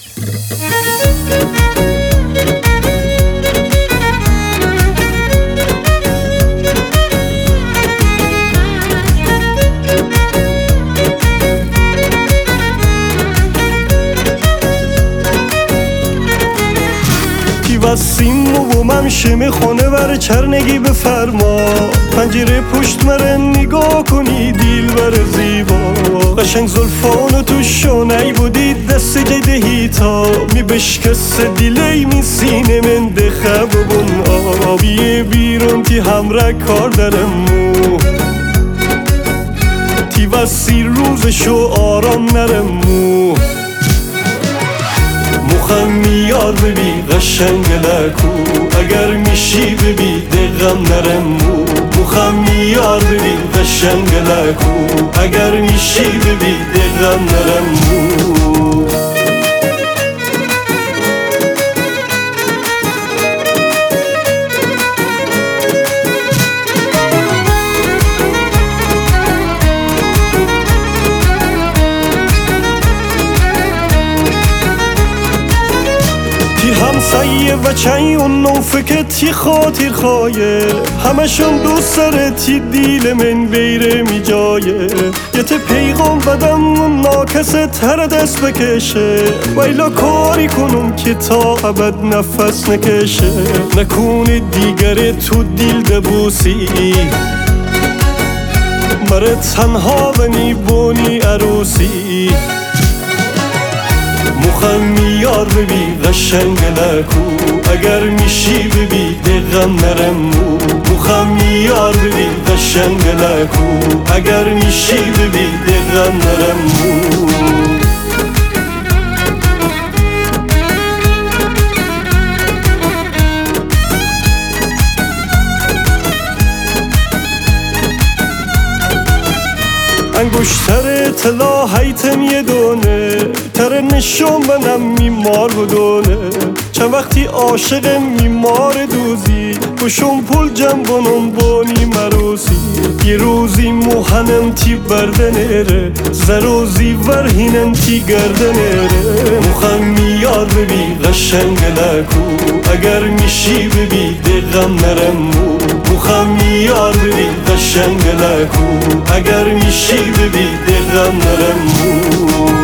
وسیم و من شم خونه بر چرنگی بفرما پنجره پشت مره نگاه کنی دیل بر زیبا قشنگ زلفانو تو شانه بودی دست جده تا می بشکست دیلی می سینه من دخب بون آبی بیرون تی همراه کار درمو تی وسی روزشو آرام نرمو مخم یار ببی قشنگ لکو اگر میشی ببی دقم نرمو مخم یار ببی قشنگ لکو اگر میشی ببی دقم نرمو همسایه و چای اون نوفکتی خاطر خواهی همشون دوست سرتی دیل من بیره می جایه یه ته پیغام بدم اون ناکسه تر دست بکشه ویلا کاری کنم که تا ابد نفس نکشه نکنه دیگره تو دیل دبوسی مره تنها بنی بونی عروسی مخم یار ببی قشنگ لکو اگر میشی ببی دقم نرمو مخم یار ببی قشنگ لکو اگر میشی ببی دقم نرمو انگشتر اطلاع حیتم یه دونه تر نشون بنم میمار بدونه چند وقتی عاشق میمار دوزی بشون پول جمع بنم بانی مروسی یه روزی موهنم تی بردنره زروزی ورهینم تی گردنره مخم یار ببی قشنگ لکو اگر میشی ببی دقم نرمو مخم یار ببی قشنگ لکو اگر میشی ببی دقم نرمو